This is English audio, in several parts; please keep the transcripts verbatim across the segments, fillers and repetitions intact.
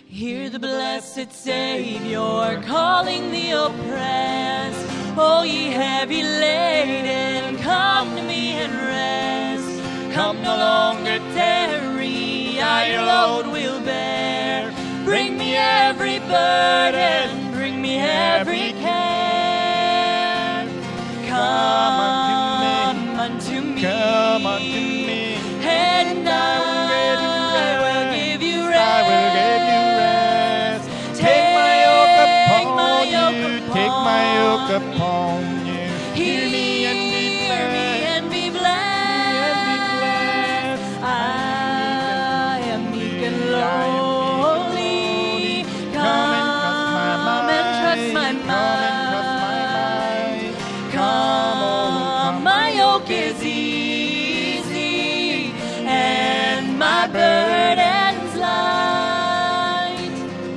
Hear the blessed Savior calling the oppressed. O ye heavy laden, come to me and rest. Come no longer tarry, I your load will bear. Bring me every burden, bring me every care. Come unto me, come unto me, and I will give you rest. I will give you rest. Take my yoke upon you, take my yoke upon you. Hear me and be blessed. I am meek and lowly. Come and trust my mind. Come, my yoke is easy and my burden's light.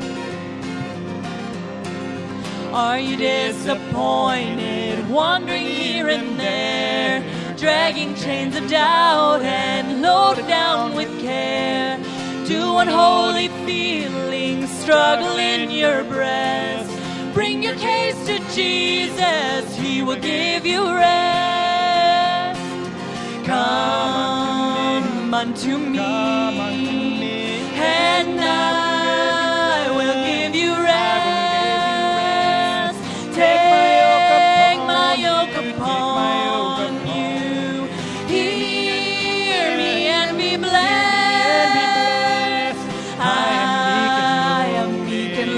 Are you disappointed, wandering here and there, dragging chains of doubt and loaded down with care? Do unholy feelings struggle in your breast? Bring your case to Jesus, He will give you rest. Come unto me, and I will give you rest. Take my yoke upon you. Hear me and be blessed. I am meek and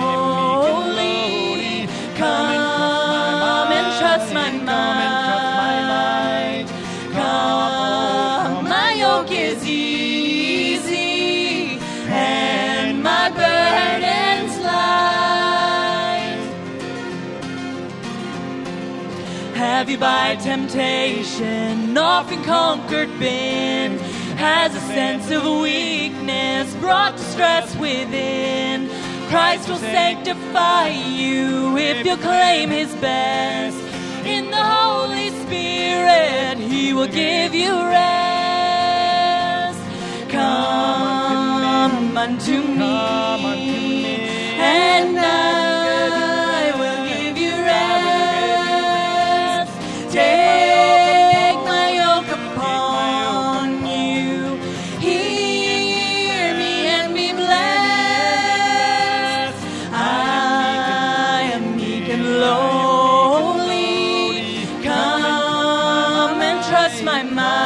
lowly. Come and trust my mind. Come, my yoke is easy and my burden's light. Have you by temptation often conquered been? Has a sense of weakness brought distress within? Christ will sanctify you if you'll claim His best. In the Holy Spirit, He will give you rest. Come unto me, and I will give you rest. Take my yoke upon you. Hear me and be blessed. I am meek and lowly. Come and trust my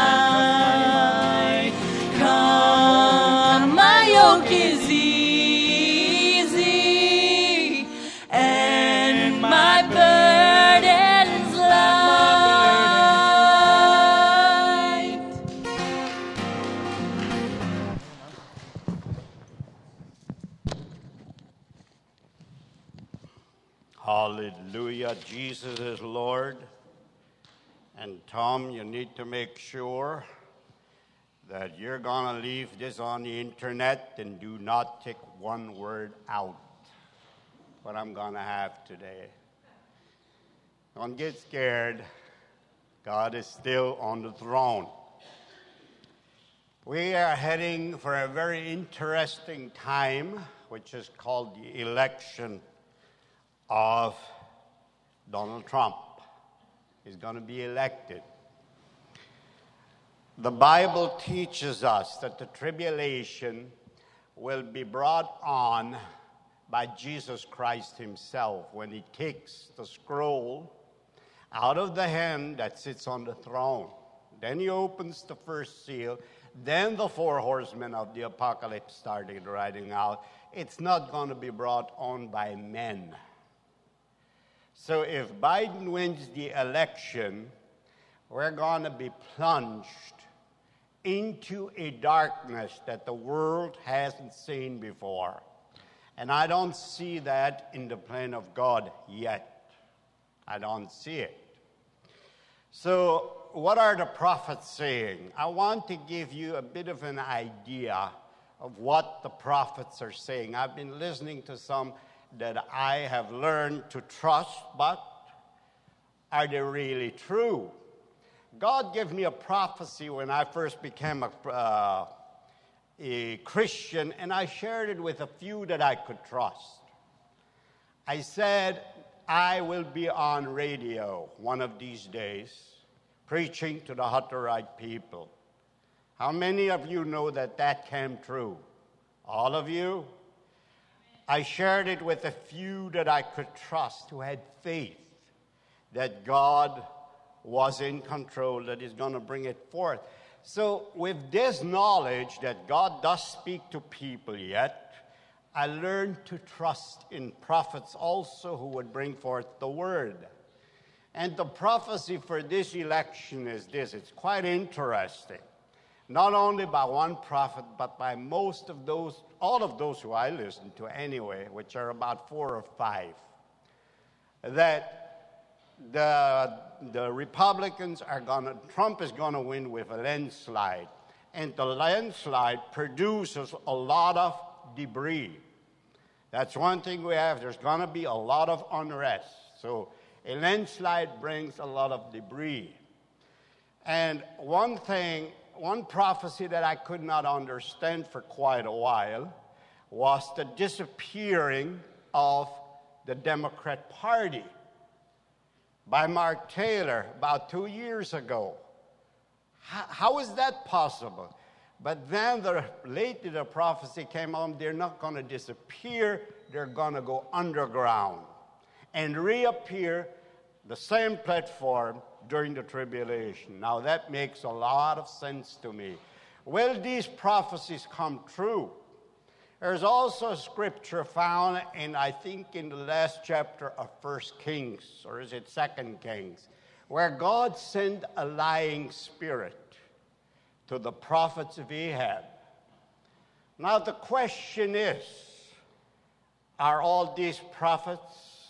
mind. Come, my yoke is easy and my burden's light. Hallelujah. Jesus is Lord. And Tom, you need to make sure that you're going to leave this on the internet and do not take one word out. What I'm going to have today. Don't get scared. God is still on the throne. We are heading for a very interesting time, which is called the election of Donald Trump. He's going to be elected. The Bible teaches us that the tribulation will be brought on by Jesus Christ Himself when He takes the scroll out of the hand that sits on the throne. Then He opens the first seal. Then the four horsemen of the apocalypse started riding out. It's not going to be brought on by men. So if Biden wins the election, we're going to be plunged into a darkness that the world hasn't seen before. And I don't see that in the plan of God yet. I don't see it. So what are the prophets saying? I want to give you a bit of an idea of what the prophets are saying. I've been listening to some that I have learned to trust, but are they really true? God gave me a prophecy when I first became a, uh, a Christian, and I shared it with a few that I could trust. I said, I will be on radio one of these days preaching to the Hutterite people. How many of you know that that came true? All of you? I shared it with a few that I could trust, who had faith that God was in control, that He's going to bring it forth. So with this knowledge that God does speak to people yet, I learned to trust in prophets also who would bring forth the word. And the prophecy for this election is this. It's quite interesting. Not only by one prophet, but by most of those, all of those who I listen to anyway, which are about four or five, that the, the Republicans are going to, Trump is going to win with a landslide. And the landslide produces a lot of debris. That's one thing we have. There's going to be a lot of unrest. So a landslide brings a lot of debris. And one thing, one prophecy that I could not understand for quite a while was the disappearing of the Democrat Party by Mark Taylor about two years ago. How, how is that possible? But then the, lately the prophecy came on, they're not going to disappear, they're going to go underground and reappear the same platform during the tribulation. Now that makes a lot of sense to me. Will these prophecies come true? There's also a scripture found in, I think, in the last chapter of First Kings, or is it Second Kings, where God sent a lying spirit to the prophets of Ahab. Now the question is, are all these prophets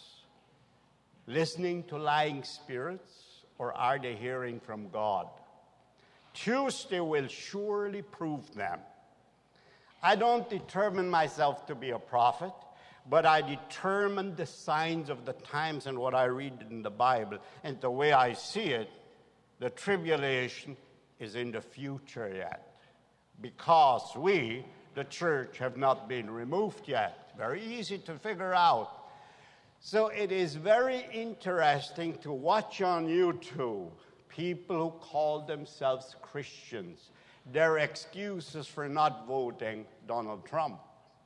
listening to lying spirits, or are they hearing from God? Tuesday will surely prove them. I don't determine myself to be a prophet, but I determine the signs of the times and what I read in the Bible. And the way I see it, the tribulation is in the future yet, because we, the church, have not been removed yet. Very easy to figure out. So it is very interesting to watch on YouTube people who call themselves Christians, their excuses for not voting Donald Trump.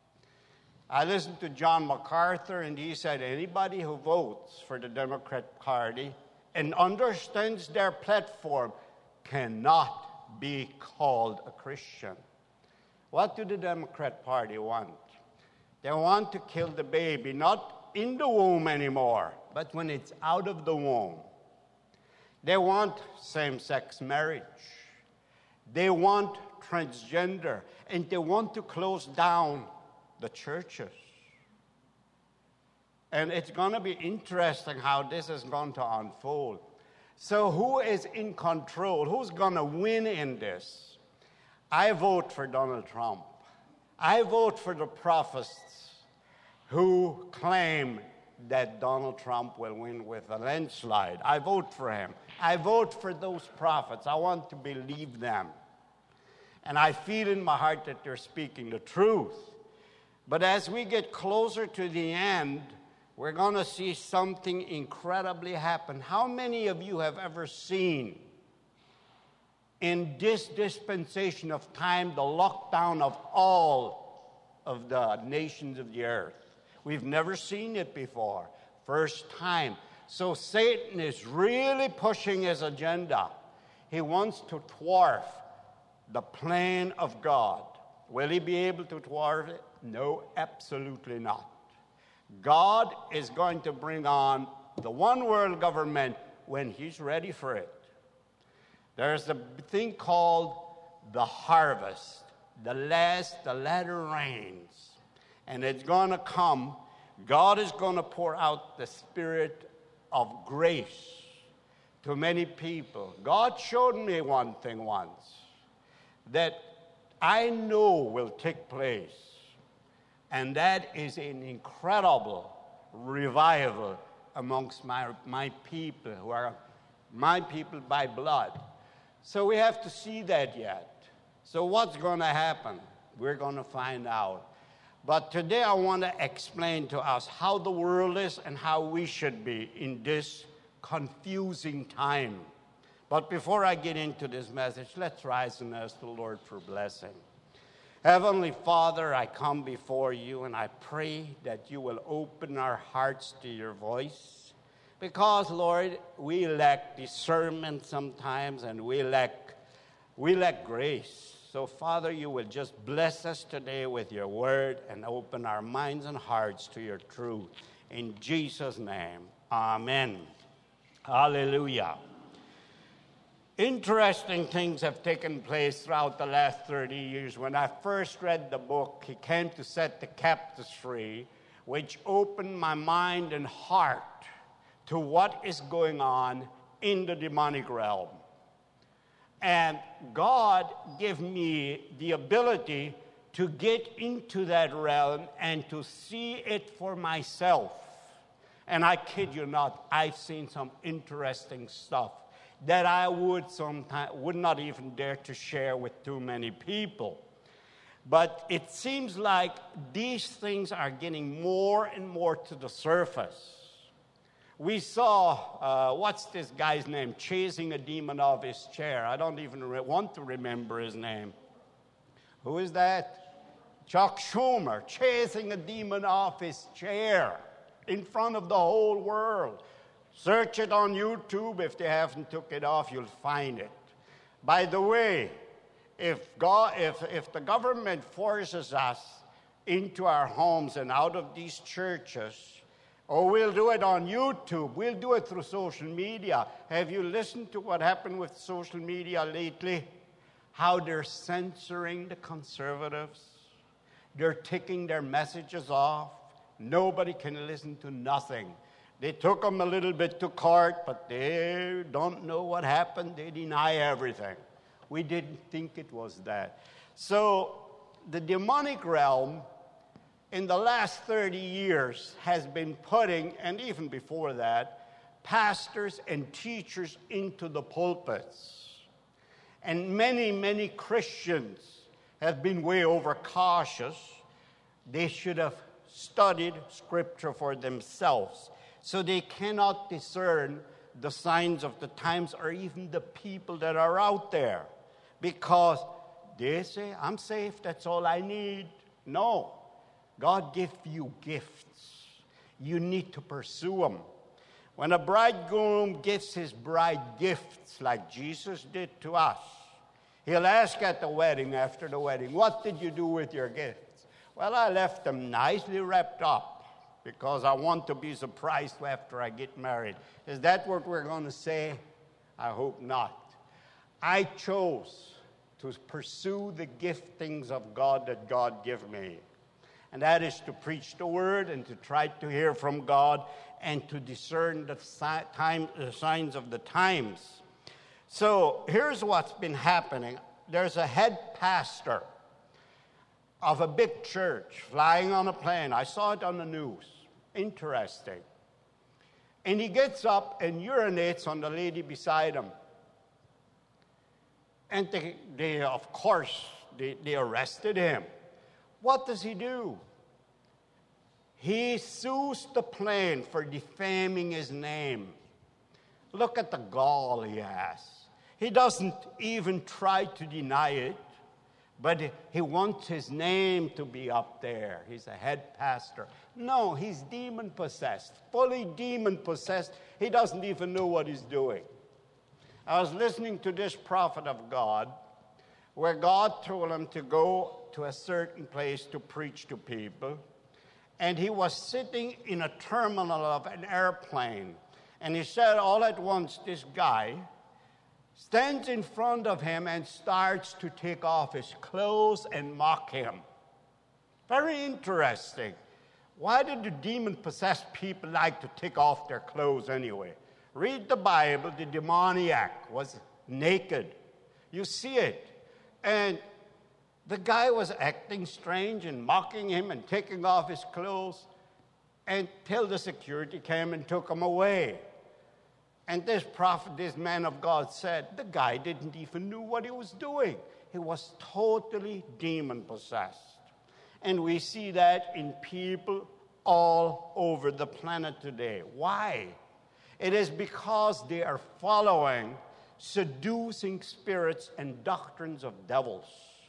I listened to John MacArthur, and he said anybody who votes for the Democrat Party and understands their platform cannot be called a Christian. What do the Democrat Party want? They want to kill the baby, not in the womb anymore, but when it's out of the womb. They want same-sex marriage. They want transgender, and they want to close down the churches. And it's going to be interesting how this is going to unfold. So who is in control? Who's going to win in this? I vote for Donald Trump. I vote for the prophets who claim that Donald Trump will win with a landslide. I vote for him. I vote for those prophets. I want to believe them. And I feel in my heart that they're speaking the truth. But as we get closer to the end, we're going to see something incredibly happen. How many of you have ever seen in this dispensation of time the lockdown of all of the nations of the earth? We've never seen it before. First time. So Satan is really pushing his agenda. He wants to dwarf the plan of God. Will he be able to dwarf it? No, absolutely not. God is going to bring on the one world government when he's ready for it. There's a thing called the harvest, the last, the latter rains. And it's going to come. God is going to pour out the spirit of grace to many people. God showed me one thing once that I know will take place. And that is an incredible revival amongst my, my people, who are my people by blood. So we have to see that yet. So what's going to happen? We're going to find out. But today I want to explain to us how the world is and how we should be in this confusing time. But before I get into this message, let's rise and ask the Lord for blessing. Heavenly Father, I come before you and I pray that you will open our hearts to your voice. Because, Lord, we lack discernment sometimes and we lack, we lack grace. So, Father, you will just bless us today with your word and open our minds and hearts to your truth. In Jesus' name, amen. Hallelujah. Interesting things have taken place throughout the last thirty years. When I first read the book, He Came to Set the Captives Free, which opened my mind and heart to what is going on in the demonic realm. And God gave me the ability to get into that realm and to see it for myself. And I kid you not, I've seen some interesting stuff that I would sometimes would not even dare to share with too many people. But it seems like these things are getting more and more to the surface. We saw, uh, what's this guy's name, chasing a demon off his chair. I don't even re- want to remember his name. Who is that? Chuck Schumer, chasing a demon off his chair in front of the whole world. Search it on YouTube. If they haven't took it off, you'll find it. By the way, if, God, if, if the government forces us into our homes and out of these churches, or we'll do it on YouTube. We'll do it through social media. Have you listened to what happened with social media lately? How they're censoring the conservatives. They're taking their messages off. Nobody can listen to nothing. They took them a little bit to court, but they don't know what happened. They deny everything. We didn't think it was that. So the demonic realm in the last thirty years has been putting, and even before that, pastors and teachers into the pulpits. And many, many Christians have been way overcautious. They should have studied Scripture for themselves. So they cannot discern the signs of the times or even the people that are out there. Because they say, I'm safe, that's all I need. No. God gives you gifts. You need to pursue them. When a bridegroom gives his bride gifts like Jesus did to us, he'll ask at the wedding, after the wedding, what did you do with your gifts? Well, I left them nicely wrapped up because I want to be surprised after I get married. Is that what we're going to say? I hope not. I chose to pursue the giftings of God that God gave me. And that is to preach the word and to try to hear from God and to discern the, si- time, the signs of the times. So here's what's been happening. There's a head pastor of a big church flying on a plane. I saw it on the news. Interesting. And he gets up and urinates on the lady beside him. And they, they of course, they, they arrested him. What does he do? He sues the plane for defaming his name. Look at the gall he has. He doesn't even try to deny it, but he wants his name to be up there. He's a head pastor. No, he's demon-possessed, fully demon-possessed. He doesn't even know what he's doing. I was listening to this prophet of God, where God told him to go to a certain place to preach to people. And he was sitting in a terminal of an airplane. And he said all at once, this guy stands in front of him and starts to take off his clothes and mock him. Very interesting. Why did the demon-possessed people like to take off their clothes anyway? Read the Bible. The demoniac was naked. You see it. And the guy was acting strange and mocking him and taking off his clothes until the security came and took him away. And this prophet, this man of God said, the guy didn't even know what he was doing. he was totally demon-possessed. And we see that in people all over the planet today. Why? It is because they are following seducing spirits and doctrines of devils.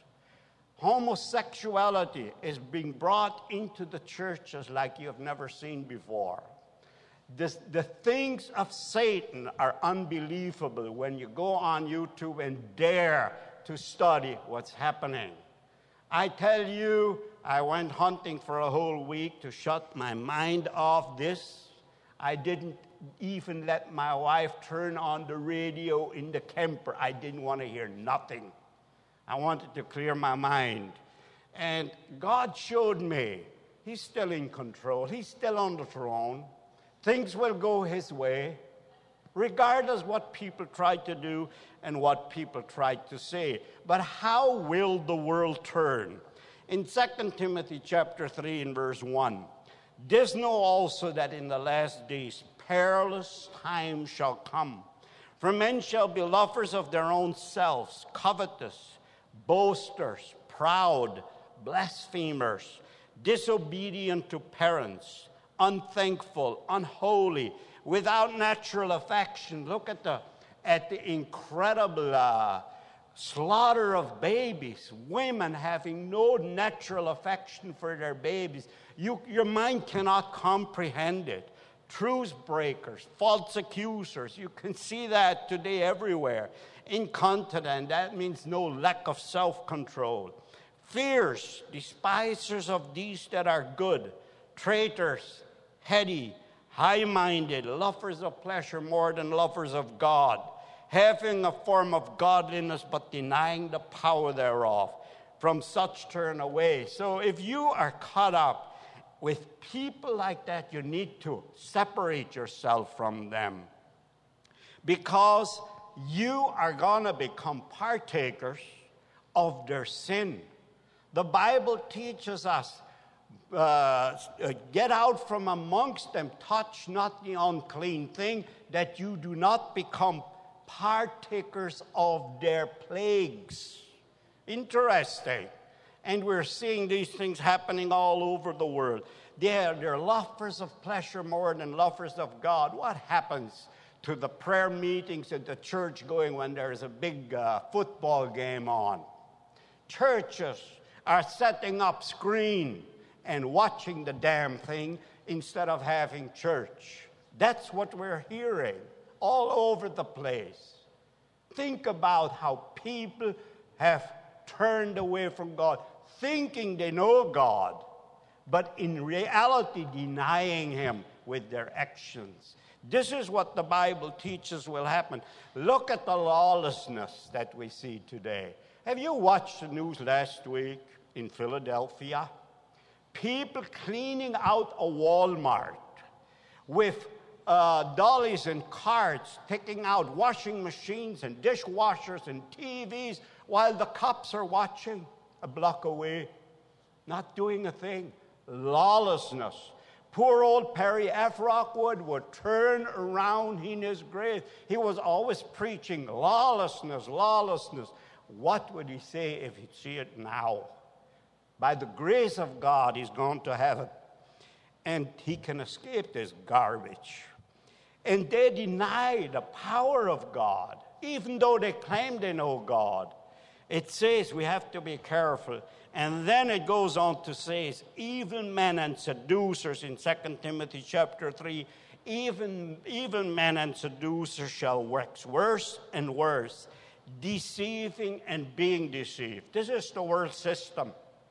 Homosexuality is being brought into the churches like you have never seen before. This, the things of Satan are unbelievable when you go on YouTube and dare to study what's happening. I tell you, I went hunting for a whole week to shut my mind off this. I didn't even let my wife turn on the radio in the camper. I didn't want to hear nothing. I wanted to clear my mind. And God showed me he's still in control. He's still on the throne. Things will go his way, regardless what people try to do and what people try to say. But how will the world turn? In Second Timothy chapter three and verse one, this know also that in the last days perilous times shall come. For men shall be lovers of their own selves, covetous, boasters, proud, blasphemers, disobedient to parents, unthankful, unholy, without natural affection. Look at the at the incredible uh, slaughter of babies, women having no natural affection for their babies. You, your mind cannot comprehend it. Truth breakers, false accusers, you can see that today everywhere. Incontinent, that means no lack of self-control. Fierce, despisers of these that are good, traitors, heady, high-minded, lovers of pleasure more than lovers of God, having a form of godliness but denying the power thereof. From such turn away. So if you are caught up with people like that, you need to separate yourself from them, because you are going to become partakers of their sin. The Bible teaches us, uh, get out from amongst them, touch not the unclean thing, that you do not become partakers of their plagues. Interesting. And we're seeing these things happening all over the world. They're, they're lovers of pleasure more than lovers of God. What happens to the prayer meetings at the church going when there's a big uh, football game on? Churches are setting up screen and watching the damn thing instead of having church. That's what we're hearing all over the place. Think about how people have turned away from God, thinking they know God, but in reality denying him with their actions. This is what the Bible teaches will happen. Look at the lawlessness that we see today. Have you watched the news last week in Philadelphia? People cleaning out a Walmart with uh, dollies and carts, taking out washing machines and dishwashers and T Vs while the cops are watching a block away, not doing a thing. Lawlessness. Poor old Perry F. Rockwood would turn around in his grave. He was always preaching lawlessness, lawlessness. What would he say if he'd see it now? By the grace of God, he's going to heaven, and he can escape this garbage. And they deny the power of God, even though they claim they know God. It says we have to be careful. And then it goes on to say, evil men and seducers in Second Timothy chapter three, even, evil men and seducers shall wax worse and worse, deceiving and being deceived. This is the world system.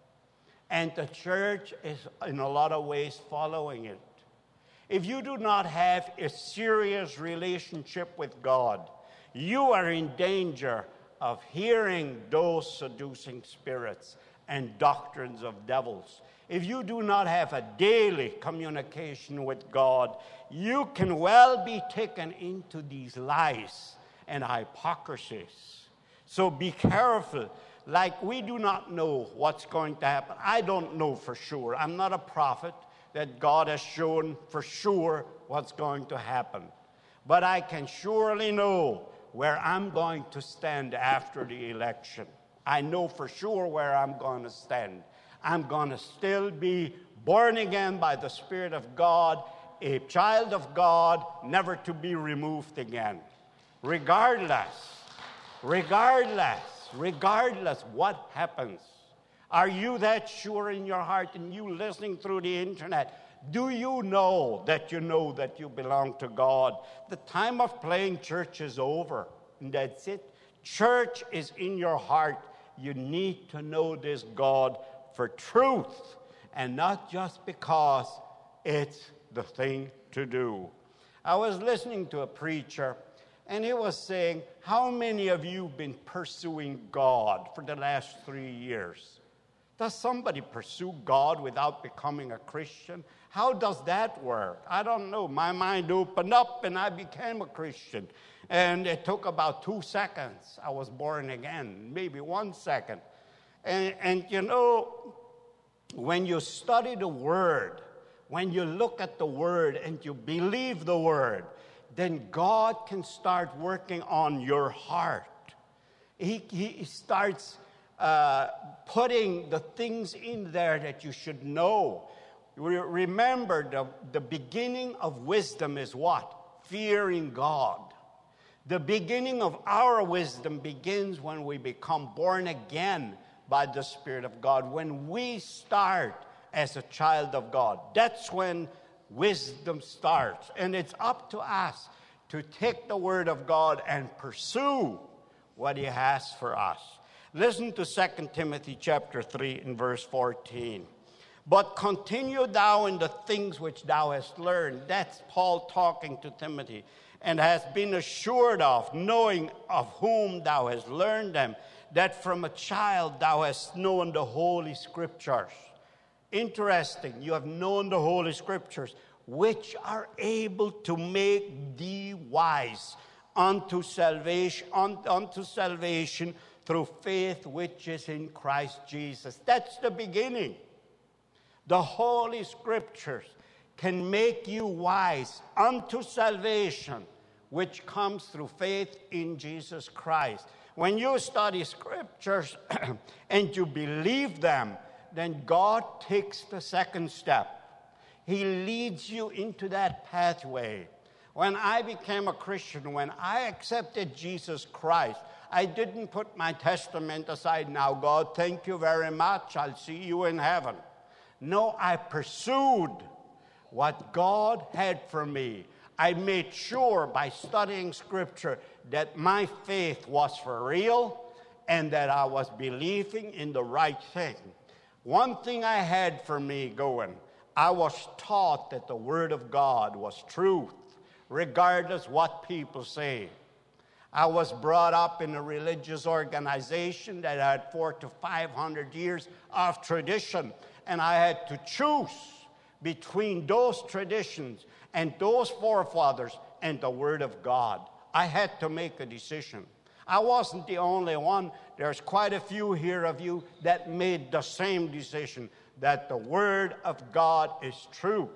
And the church is in a lot of ways following it. If you do not have a serious relationship with God, you are in danger of hearing those seducing spirits and doctrines of devils. If you do not have a daily communication with God, you can well be taken into these lies and hypocrisies. So be careful. Like we do not know what's going to happen. I don't know for sure. I'm not a prophet that God has shown for sure what's going to happen. But I can surely know where I'm going to stand after the election. I know for sure where I'm going to stand. I'm going to still be born again by the Spirit of God, a child of God, never to be removed again. Regardless, regardless, regardless what happens. Are you that sure in your heart, and you listening through the internet? Do you know that you know that you belong to God? The time of playing church is over, and that's it. Church is in your heart. You need to know this God for truth, and not just because it's the thing to do. I was listening to a preacher, and he was saying, how many of you have been pursuing God for the last three years? Does somebody pursue God without becoming a Christian? How does that work? I don't know. My mind opened up and I became a Christian. And it took about two seconds. I was born again, maybe one second. And, and you know, when you study the Word, when you look at the Word and you believe the Word, then God can start working on your heart. He, he starts uh, putting the things in there that you should know. Remember, the, the beginning of wisdom is what? Fearing God. The beginning of our wisdom begins when we become born again by the Spirit of God. When we start as a child of God, that's when wisdom starts. And it's up to us to take the Word of God and pursue what He has for us. Listen to Second Timothy chapter three and verse fourteen. But continue thou in the things which thou hast learned. That's Paul talking to Timothy. And hast been assured of, knowing of whom thou hast learned them, that from a child thou hast known the Holy Scriptures. Interesting, you have known the Holy Scriptures, which are able to make thee wise unto salvation, unto salvation through faith which is in Christ Jesus. That's the beginning. The Holy Scriptures can make you wise unto salvation, which comes through faith in Jesus Christ. When you study Scriptures and you believe them, then God takes the second step. He leads you into that pathway. When I became a Christian, when I accepted Jesus Christ, I didn't put my testament aside. Now, God, thank you very much. I'll see you in heaven. No, I pursued what God had for me. I made sure by studying Scripture that my faith was for real and that I was believing in the right thing. One thing I had for me going, I was taught that the Word of God was truth, regardless what people say. I was brought up in a religious organization that had four to five hundred years of tradition, and I had to choose between those traditions and those forefathers and the Word of God. I had to make a decision. I wasn't the only one. There's quite a few here of you that made the same decision, that the Word of God is true.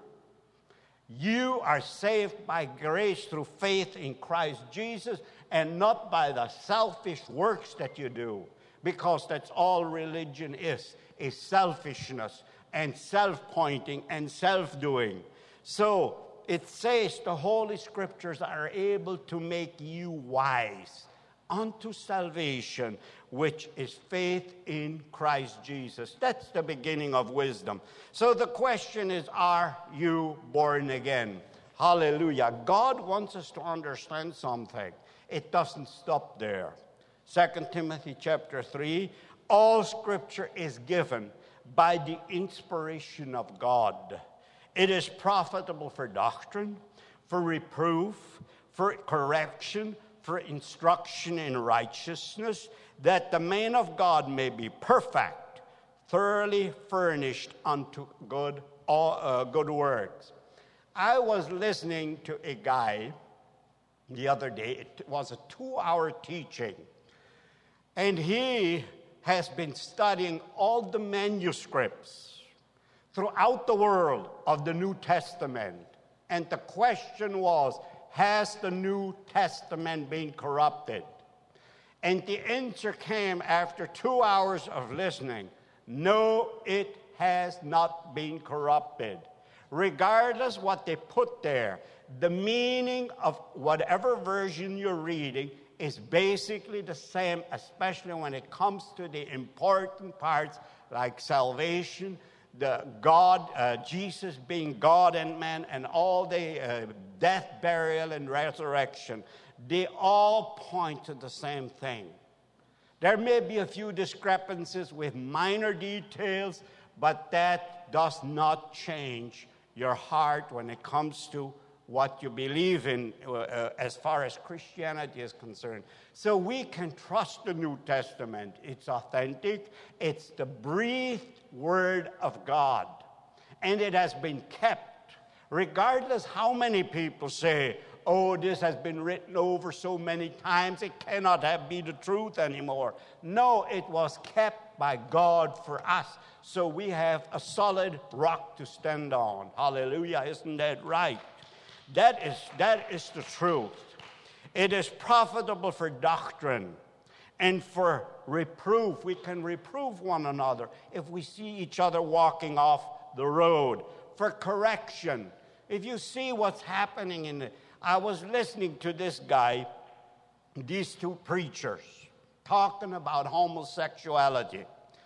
You are saved by grace through faith in Christ Jesus and not by the selfish works that you do, because that's all religion is, is selfishness and self-pointing and self-doing. So it says the Holy Scriptures are able to make you wise unto salvation, which is faith in Christ Jesus. That's the beginning of wisdom. So the question is, are you born again? Hallelujah. God wants us to understand something. It doesn't stop there. Second Timothy chapter three, all Scripture is given by the inspiration of God. It is profitable for doctrine, for reproof, for correction, for instruction in righteousness, that the man of God may be perfect, thoroughly furnished unto good, uh, good works. I was listening to a guy the other day. It was a two-hour teaching, and he has been studying all the manuscripts throughout the world of the New Testament. And the question was, has the New Testament been corrupted? And the answer came after two hours of listening. No, it has not been corrupted. Regardless what they put there, the meaning of whatever version you're reading is basically the same, especially when it comes to the important parts like salvation, the God, uh, Jesus being God and man, and all the uh, death, burial, and resurrection. They all point to the same thing. There may be a few discrepancies with minor details, but that does not change your heart when it comes to what you believe in uh, as far as Christianity is concerned. So we can trust the New Testament. It's authentic. It's the breathed Word of God. And it has been kept. Regardless how many people say, oh, this has been written over so many times, it cannot have be the truth anymore. No, it was kept by God for us. So we have a solid rock to stand on. Hallelujah, isn't that right? That is, that is the truth. It is profitable for doctrine and for reproof. We can reprove one another if we see each other walking off the road. For correction. If you see what's happening in the... I was listening to this guy, these two preachers, talking about homosexuality.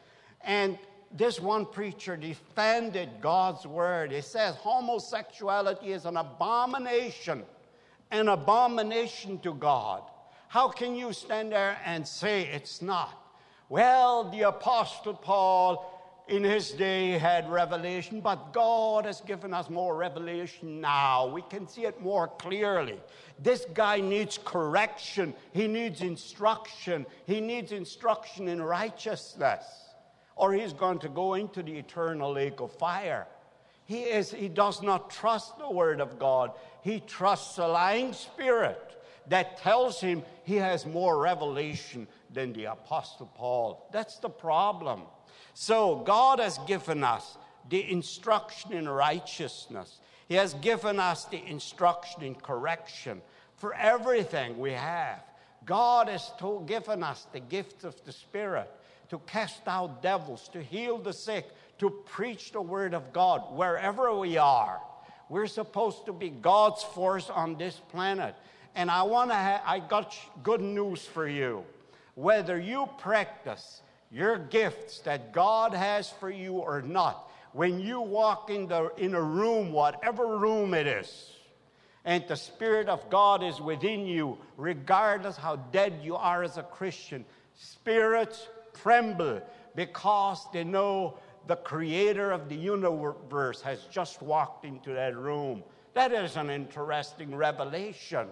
And this one preacher defended God's word. He says homosexuality is an abomination, an abomination to God. How can you stand there and say it's not? Well, the Apostle Paul in his day had revelation, but God has given us more revelation now. We can see it more clearly. This guy needs correction. He needs instruction. He needs instruction in righteousness, or he's going to go into the eternal lake of fire. He is, he does not trust the word of God. He trusts a lying spirit that tells him he has more revelation than the Apostle Paul. That's the problem. So God has given us the instruction in righteousness. He has given us the instruction in correction for everything we have. God has told, given us the gift of the Spirit to cast out devils, to heal the sick, to preach the word of God wherever we are. We're supposed to be God's force on this planet. And I want to ha- I got good news for you. Whether you practice your gifts that God has for you or not, when you walk in, the, in a room, whatever room it is, and the Spirit of God is within you, regardless how dead you are as a Christian, spirits tremble because they know the Creator of the universe has just walked into that room. That is an interesting revelation.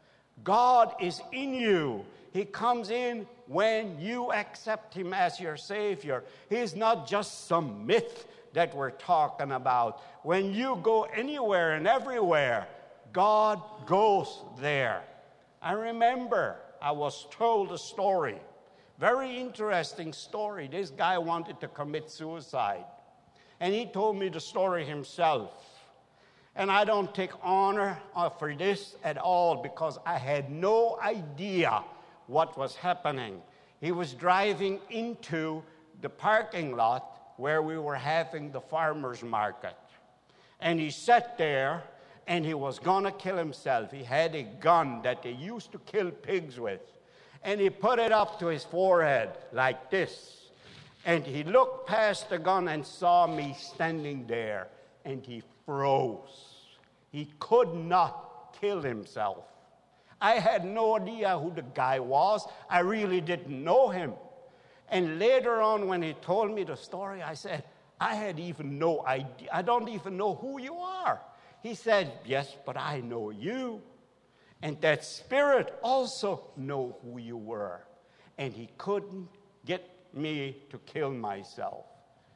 God is in you. He comes in when you accept him as your Savior. He's not just some myth that we're talking about. When you go anywhere and everywhere, God goes there. I remember I was told a story, very interesting story. This guy wanted to commit suicide, and he told me the story himself. And I don't take honor for this at all because I had no idea what was happening. He was driving into the parking lot where we were having the farmer's market. And he sat there and he was going to kill himself. He had a gun that they used to kill pigs with. And he put it up to his forehead like this. And he looked past the gun and saw me standing there. And he froze. He could not kill himself. I had no idea who the guy was. I really didn't know him. And later on, when he told me the story, I said, I had even no idea. I don't even know who you are. He said, yes, but I know you. And that spirit also know who you were. And he couldn't get me to kill myself.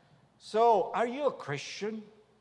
So, are you a Christian?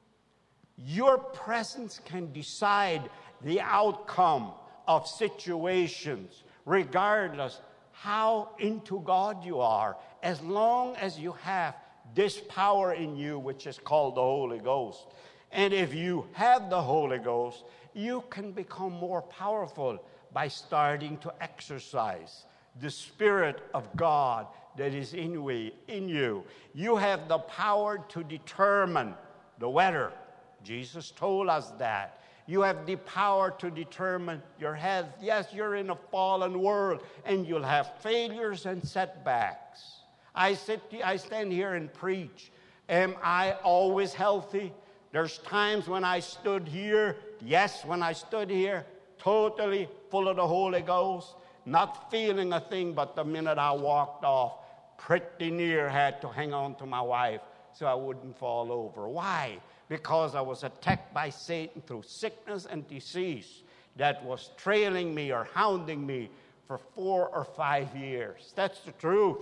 Your presence can decide the outcome of situations, regardless how into God you are, as long as you have this power in you, which is called the Holy Ghost. And if you have the Holy Ghost, you can become more powerful by starting to exercise the Spirit of God that is in we, in you. You have the power to determine the weather. Jesus told us that. You have the power to determine your health. Yes, you're in a fallen world, and you'll have failures and setbacks. I sit, I stand here and preach. Am I always healthy? There's times when I stood here, yes, when I stood here, totally full of the Holy Ghost, not feeling a thing, but the minute I walked off, pretty near had to hang on to my wife so I wouldn't fall over. Why? Because I was attacked by Satan through sickness and disease that was trailing me or hounding me for four or five years. That's the truth.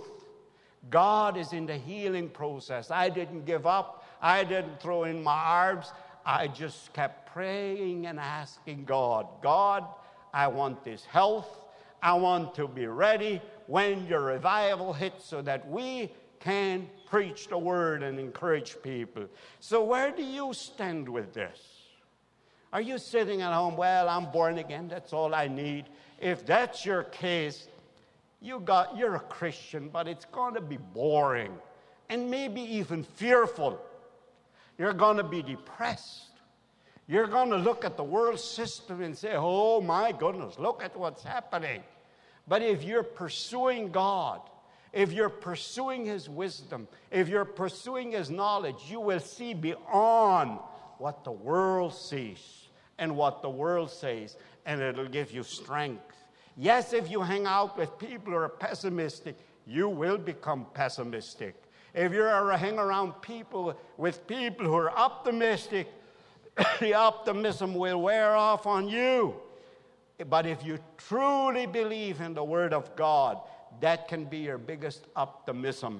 God is in the healing process. I didn't give up. I didn't throw in my arms. I just kept praying and asking God, God, I want this health. I want to be ready when your revival hits so that we can preach the word and encourage people. So where do you stand with this? Are you sitting at home, well, I'm born again, that's all I need? If that's your case, you got, you're a Christian, but it's going to be boring and maybe even fearful. You're going to be depressed. You're going to look at the world system and say, oh my goodness, look at what's happening. But if you're pursuing God, if you're pursuing His wisdom, if you're pursuing His knowledge, you will see beyond what the world sees and what the world says, and it'll give you strength. Yes, if you hang out with people who are pessimistic, you will become pessimistic. If you are hang around people with people who are optimistic, the optimism will wear off on you. But if you truly believe in the Word of God, that can be your biggest optimism.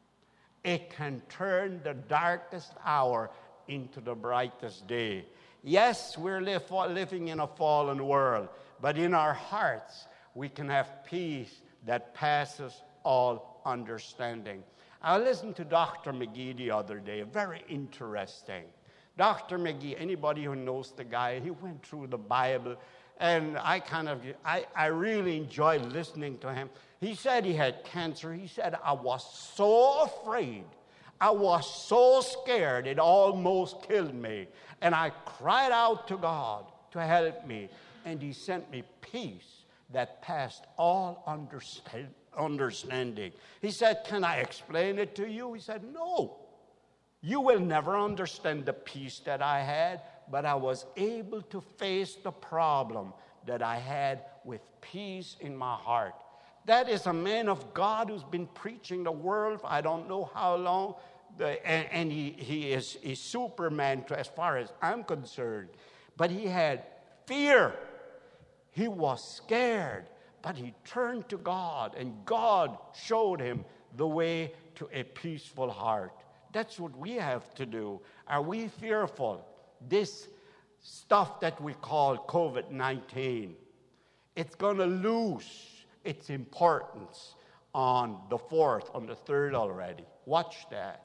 It can turn the darkest hour into the brightest day. Yes, we're live, living in a fallen world, but in our hearts, we can have peace that passes all understanding. I listened to Doctor McGee the other day, very interesting. Doctor McGee, anybody who knows the guy, he went through the Bible, and I kind of, I, I really enjoyed listening to him. He said he had cancer. He said, I was so afraid. I was so scared, it almost killed me. And I cried out to God to help me, and He sent me peace that passed all understand, understanding. He said, can I explain it to you? He said, no. You will never understand the peace that I had, but I was able to face the problem that I had with peace in my heart. That is a man of God who's been preaching the word for I don't know how long, the, and, and he, he is a Superman to, as far as I'm concerned. But he had fear. He was scared, but he turned to God, and God showed him the way to a peaceful heart. That's what we have to do. Are we fearful? This stuff that we call covid nineteen, it's going to lose its importance on the fourth, on the third already. Watch that.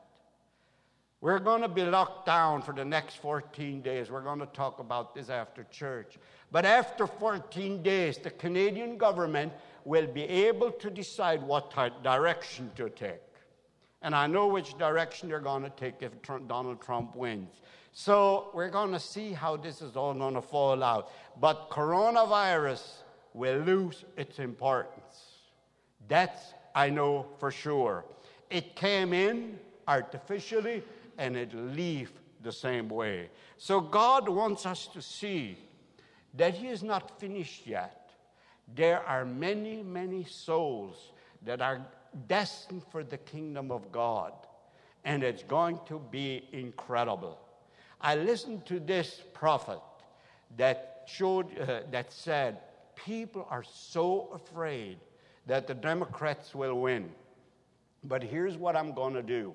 We're going to be locked down for the next fourteen days. We're going to talk about this after church. But after fourteen days, the Canadian government will be able to decide what direction to take. And I know which direction they're going to take if Trump, Donald Trump wins. So we're going to see how this is all going to fall out. But coronavirus will lose its importance. That's, I know for sure. It came in artificially, and it'll leave the same way. So God wants us to see that He is not finished yet. There are many, many souls that are destined for the kingdom of God, and it's going to be incredible. I listened to this prophet that showed, uh, that said, people are so afraid that the Democrats will win. But here's what I'm going to do.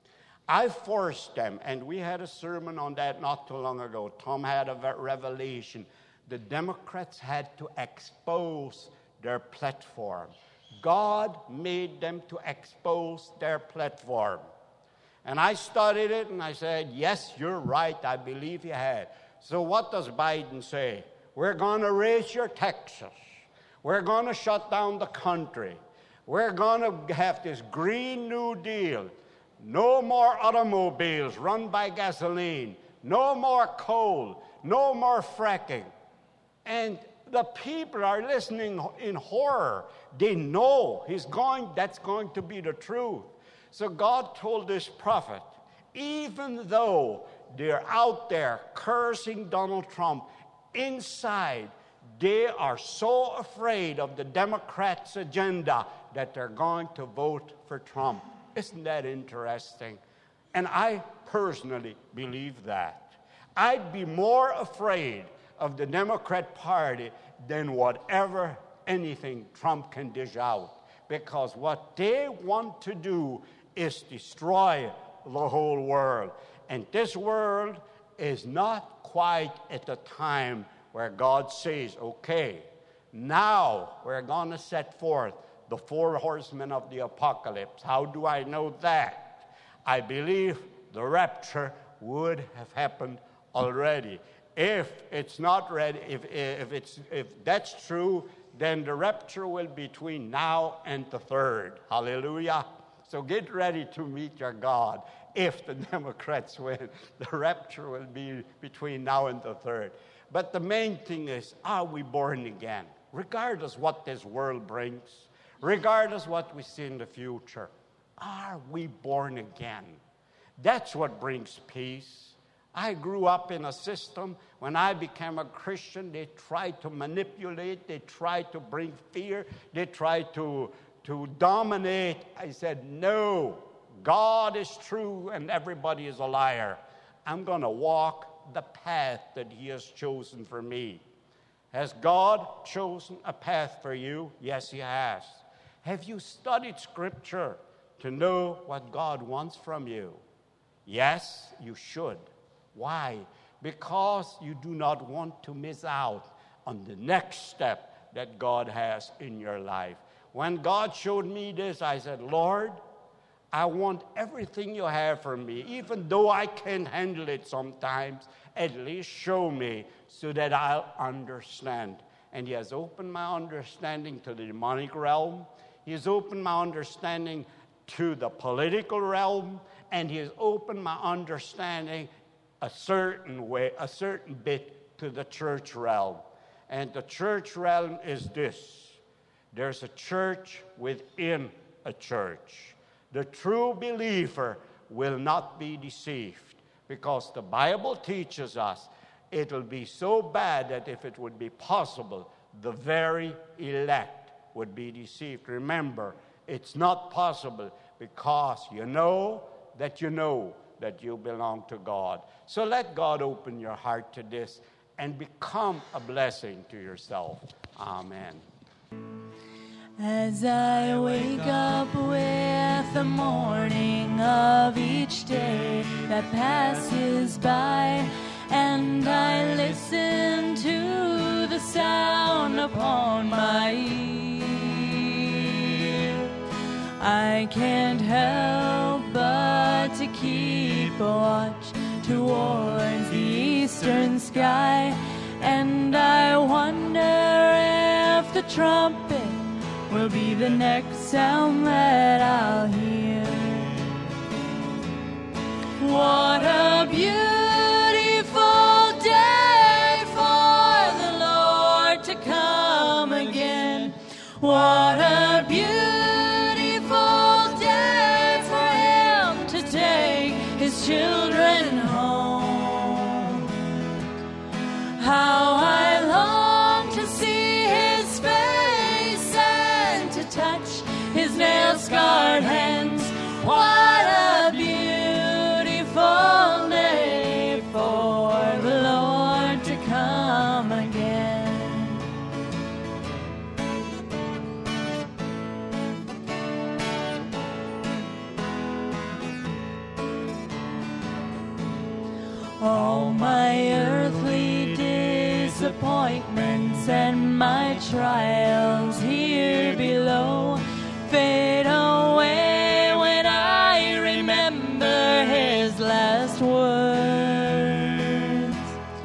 I forced them, and we had a sermon on that not too long ago. Tom had a revelation. The Democrats had to expose their platform. God made them to expose their platform. And I studied it, and I said, yes, you're right. I believe you had. So what does Biden say? We're going to raise your taxes. We're going to shut down the country. We're going to have this Green New Deal. No more automobiles run by gasoline. No more coal. No more fracking. And the people are listening in horror. They know he's going, that's going to be the truth. So God told this prophet, even though they're out there cursing Donald Trump, inside they are so afraid of the Democrats' agenda that they're going to vote for Trump. Isn't that interesting? And I personally believe that. I'd be more afraid of the Democrat Party than whatever anything Trump can dish out. Because what they want to do is destroy the whole world. And this world is not quite at the time where God says, okay, now we're going to set forth the four horsemen of the apocalypse. How do I know that? I believe the rapture would have happened already. If it's not ready, if, if, it's, if that's true, then the rapture will be between now and the third. Hallelujah. So get ready to meet your God. If the Democrats win, the rapture will be between now and the third. But the main thing is, are we born again? Regardless what this world brings, regardless what we see in the future, are we born again? That's what brings peace. I grew up in a system. When I became a Christian, they tried to manipulate, they tried to bring fear, they tried to, to dominate. I said, no, God is true and everybody is a liar. I'm going to walk the path that he has chosen for me. Has God chosen a path for you? Yes, he has. Have you studied Scripture to know what God wants from you? Yes, you should. Why? Because you do not want to miss out on the next step that God has in your life. When God showed me this, I said, Lord, I want everything you have for me, even though I can't handle it sometimes, at least show me so that I'll understand. And he has opened my understanding to the demonic realm. He has opened my understanding to the political realm. And he has opened my understanding a certain way, a certain bit to the church realm. And the church realm is this. There's a church within a church. The true believer will not be deceived, because the Bible teaches us it'll be so bad that if it would be possible, the very elect would be deceived. Remember, it's not possible because you know that you know that you belong to God. So let God open your heart to this and become a blessing to yourself. Amen. As I wake up with the morning of each day that passes by, and I listen to the sound upon my ear, I can't help but to keep a watch towards the eastern sky, and I wonder if the trumpet will be the next sound that I'll hear. What a beautiful day for the Lord to come again. What a beautiful day for him to take his children home. How I long to see his face and to touch his nail-scarred hands. What a beautiful day for the Lord to come again. All my earthly disappointments and my trials here below fade away when I remember his last words.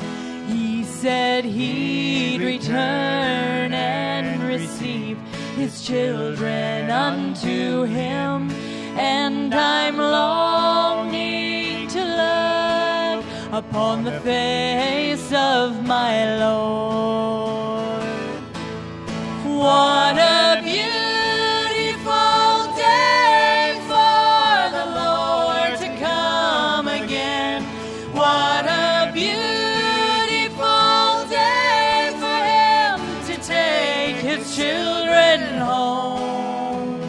He said he'd return and receive his his children unto him, and I'm longing to love upon the face of my Lord. What a beautiful day for the Lord to come again. What a beautiful day for him to take his children home.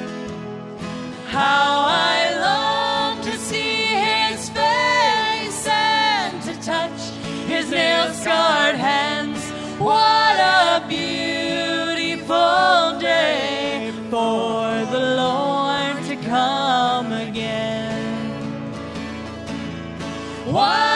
How I long to see his face and to touch his nail-scarred hands. What a beautiful day for the Lord to come again. What